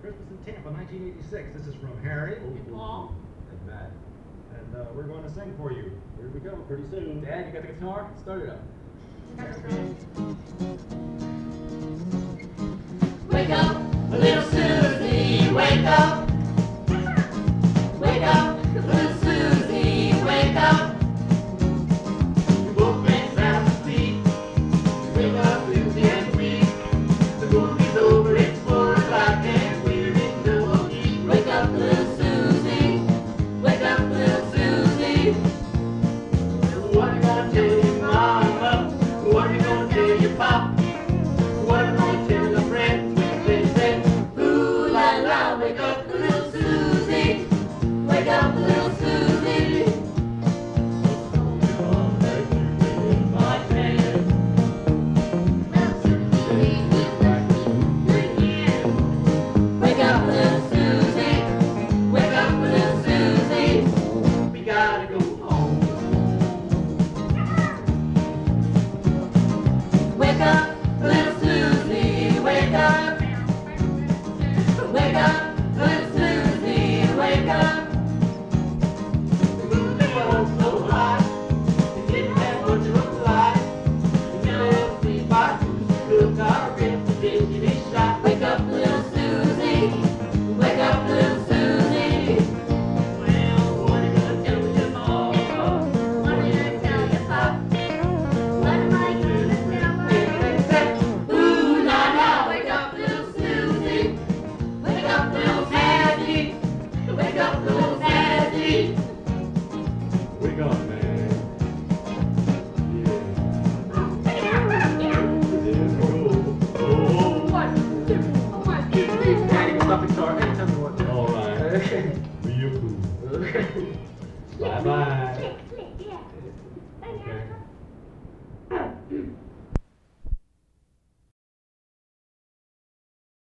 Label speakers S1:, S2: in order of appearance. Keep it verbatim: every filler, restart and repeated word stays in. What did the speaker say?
S1: Christmas in Tampa, nineteen eighty-six. This is from Harry.
S2: And Paul.
S3: And Matt.
S1: And uh, we're going to sing for you. Here we go, pretty soon.
S3: Dad, you got the guitar? Start it up.
S2: Wake up, little Susie, wake up. Wake up, little Susie, wake up. Your boyfriend's sound asleep. Wake up, Susie, and weep. The movie's over, it's four o'clock, and we're in double deep. Wake up, little Susie. Wake up, little Susie. What are you gonna tell your mama? What are you gonna tell your pop? What are you gonna tell your friends when they say, ooh la la, wake up, little Susie. Wake up, little Susie. My friend. Wake up, little Susie. Wake up, little Susie. We gotta go home. Wake up, little Susie. Wake up. Wake up, little Susie. Wake up. The moon was so hot. It didn't have much of a light. We never see by cook our reputation is shot. Wake up, little Susie. Wake up, little Susie. Well, what are you gonna tell your mama? What are you gonna tell your pop? What am I gonna tell her? Ooh la la, wake up, little Susie. Wake up, little Zaddy. Wake up, little Zaddy.
S1: Wake up, man.
S3: Oh. One, two, one, two, three. Daddy, stop the guitar. Hey, tell me what to do.
S1: All right. Real cool.
S3: Okay.
S1: Bye-bye.